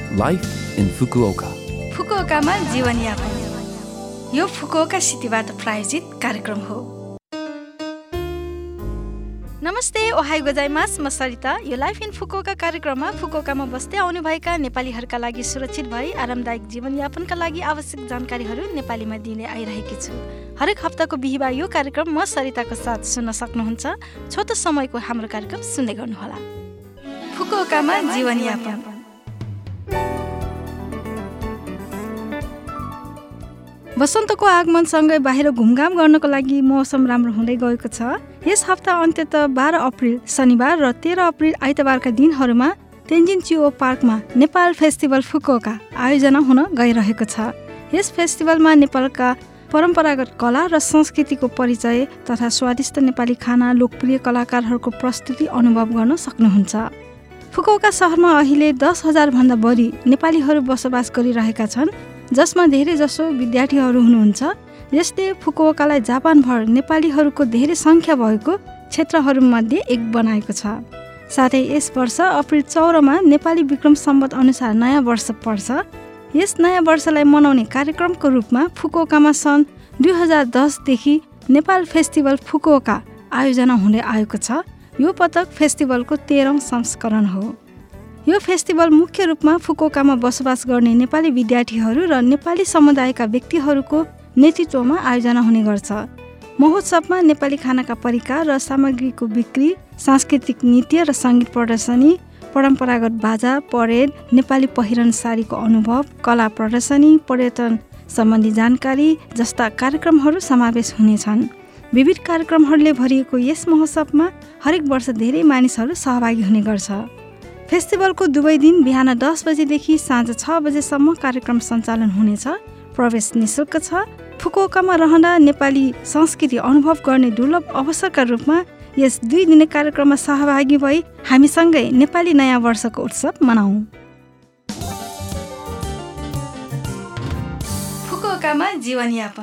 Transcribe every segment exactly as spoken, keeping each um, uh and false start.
Life in Fukuoka. फुकुओकामा जीवनयापन यो Fukuoka सिटीबाट प्रायोजित कार्यक्रम हो। नमस्ते, ओहाई गोजाइमास, म सरिता। यो लाइफ इन फुकुओका कार्यक्रममा फुकुओकामा बस्दै आउनुभएका नेपालीहरूका लागि सुरक्षित भई आरामदायक जीवनयापनका लागि आवश्यक जानकारीहरू नेपालीमा दिने आइरहेकी छु। हरेक हप्ताको बिहिबार यो कार्यक्रम म सरिताको साथ सुन्न सक्नुहुन्छ। छोटो समयको हाम्रो कार्यक्रम सुन्दै गर्नुहोला। फुकुओकामा जीवनयापन। वसन्तको आगमनसँगै बाहिर घुमघाम गर्नको लागि मौसम राम्रो हुँदै गएको छ। यस हप्ता अन्त्यत बाह्र अप्रिल शनिबार र तेह्र अप्रिल आइतबारका दिनहरूमा तेन्जिन चियो पार्कमा नेपाल फेस्टिभल फुकुओका आयोजना हुन गइरहेको छ। यस फेस्टिभलमा नेपालका परम्परागत कला र संस्कृतिको परिचय तथा स्वादिष्ट नेपाली खाना, लोकप्रिय कलाकारहरूको प्रस्तुति अनुभव गर्न सक्नुहुन्छ। फुकुओका शहरमा अहिले दस हजार भन्दा बढी नेपालीहरू बसोबास गरिरहेका छन्, जसमा धेरै जसो विद्यार्थीहरू हुनुहुन्छ। यसले फुकुओकालाई जापानभर नेपालीहरूको धेरै सङ्ख्या भएको क्षेत्रहरूमध्ये एक बनाएको छ। साथै यस वर्ष अप्रिल चौधमा नेपाली विक्रम सम्वत अनुसार नयाँ वर्ष पर्छ। यस नयाँ वर्षलाई मनाउने कार्यक्रमको रूपमा फुकुओकामा सन् दुई हजार दसदेखि नेपाल फेस्टिभल फुकुओका आयोजना हुँदै आएको छ। यो पटक फेस्टिभलको तेह्रौँ संस्करण हो। यो फेस्टिभल मुख्य रूपमा फुकुओकामा बसोबास गर्ने नेपाली विद्यार्थीहरू र नेपाली समुदायका व्यक्तिहरूको नेतृत्वमा आयोजना हुने गर्छ। महोत्सवमा नेपाली खानाका परिकार र सामग्रीको बिक्री, सांस्कृतिक नृत्य र सङ्गीत प्रदर्शनी, परम्परागत बाजा, परेड, नेपाली पहिरन साडीको अनुभव, कला प्रदर्शनी, पर्यटन सम्बन्धी जानकारी जस्ता कार्यक्रमहरू समावेश हुनेछन्। विविध कार्यक्रमहरूले भरिएको यस महोत्सवमा हरेक वर्ष धेरै मानिसहरू सहभागी हुने गर्छ। फेस्टिभलको दुवै दिन बिहान दस बजेदेखि साँझ छ बजेसम्म कार्यक्रम सञ्चालन हुनेछ। प्रवेश निःशुल्क छ। फुकुओकामा रहँदा नेपाली संस्कृति अनुभव गर्ने दुर्लभ अवसरका रूपमा यस दुई दिने कार्यक्रममा सहभागी भई हामीसँगै नेपाली नयाँ वर्षको उत्सव मनाऊ। फुकुओकामा जीवनयापन।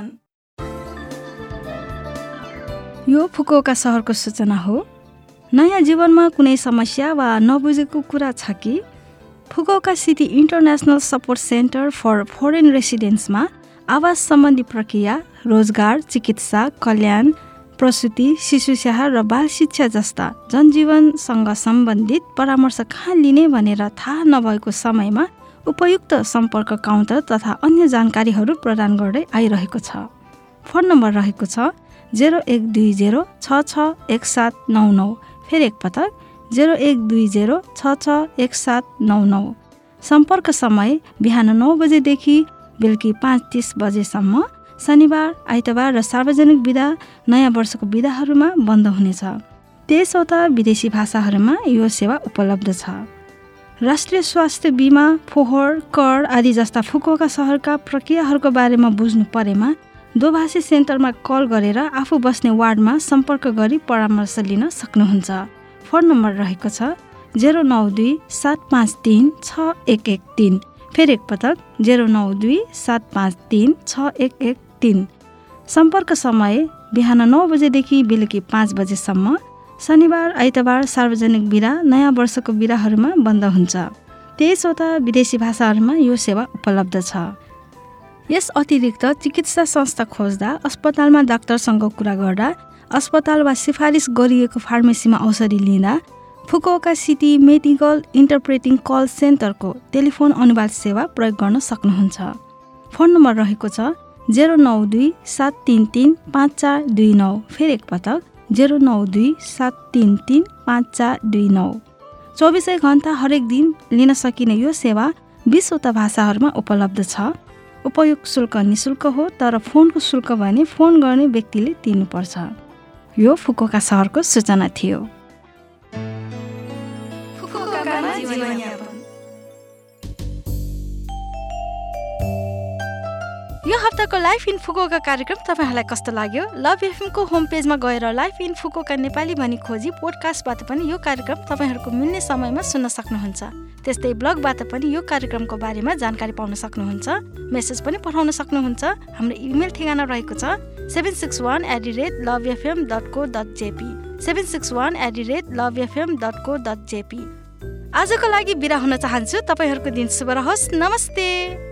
यो फुकुओका शहरको सूचना हो। नयाँ जीवनमा कुनै समस्या वा नबुझेको कुरा छ कि? Fukuoka city international support centre for foreign रेसिडेन्ट्समा आवास सम्बन्धी प्रक्रिया, रोजगार, चिकित्सा, कल्याण, प्रसुति, शिशु स्याहार र बाल शिक्षा जस्ता जनजीवनसँग सम्बन्धित परामर्श कहाँ लिने भनेर थाहा नभएको समयमा उपयुक्त सम्पर्क काउन्टर तथा अन्य जानकारीहरू प्रदान गर्दै आइरहेको छ। फोन नम्बर रहेको छ जेरो एक दुई जेरो छ छ एक सात नौ नौ। फेरि एकपटक जेरो एक दुई जेरो छ छ एक सात नौ नौ। सम्पर्क समय बिहान नौ बजेदेखि बेलुकी पाँच तिस बजेसम्म। शनिबार, आइतबार र सार्वजनिक बिदा, नयाँ वर्षको बिदाहरूमा बन्द हुनेछ। तेइसवटा विदेशी भाषाहरूमा यो सेवा उपलब्ध छ। राष्ट्रिय स्वास्थ्य बिमा, फोहोर, कर आदि जस्ता फुकुओका शहरका प्रक्रियाहरूको बारेमा बुझ्नु परेमा दोभाषी सेन्टरमा कल गरेर आफू बस्ने वार्डमा सम्पर्क गरी परामर्श लिन सक्नुहुन्छ। फोन नम्बर रहेको छ जेरो नौ दुई सात पाँच तिन छ एक एक तिन। फेरि एकपटक जेरो नौ दुई सात पाँच तिन छ एक एक तिन। सम्पर्क समय बिहान नौ बजेदेखि बेलुकी पाँच बजेसम्म। शनिबार, आइतबार, सार्वजनिक बिदा, नयाँ वर्षको बिदाहरूमा बन्द हुन्छ। तेइसवटा विदेशी भाषाहरूमा यो सेवा उपलब्ध छ। यस अतिरिक्त चिकित्सा संस्था खोज्दा, अस्पतालमा डाक्टरसँग कुरा गर्दा, अस्पताल वा सिफारिस गरिएको फार्मेसीमा औषधि लिँदा Fukuoka city medical interpreting call सेन्टरको टेलिफोन अनुवाद सेवा प्रयोग गर्न सक्नुहुन्छ। फोन नम्बर रहेको छ जेरो नौ दुई सात तिन तिन पाँच चार दुई नौ। फेरि एकपटक जेरो नौ दुई सात तिन तिन पाँच चार दुई नौ। चौबिसै घन्टा हरेक दिन लिन सकिने यो सेवा बिसवटा भाषाहरूमा उपलब्ध छ। उपयोग शुल्क निःशुल्क हो, तर फोनको शुल्क भने फोन गर्ने व्यक्तिले तिर्नुपर्छ। यो फुकुओका शहरको सूचना थियो। यो हप्ताको लाइफ इन फुकुओका कार्यक्रम तपाईँहरूलाई कस्तो लाग्यो? लभ एफएमको होम पेजमा गएर लाइफ इन फुकुओका नेपाली भनी खोजी पोडकास्टबाट पनि यो कार्यक्रम तपाईँहरूको मिल्ने समयमा सुन्न सक्नुहुन्छ। त्यस्तै ब्लगबाट पनि यो कार्यक्रमको बारेमा जानकारी पाउन सक्नुहुन्छ। मेसेज पनि पठाउन सक्नुहुन्छ। हाम्रो इमेल ठेगाना रहेको छ seven six one eight the rate love FM dot co dot JP seven six one eight the rate love FM dot co dot JP. आजको लागि बिदा हुन चाहन्छु। तपाईँहरूको दिन शुभ रहोस्। नमस्ते।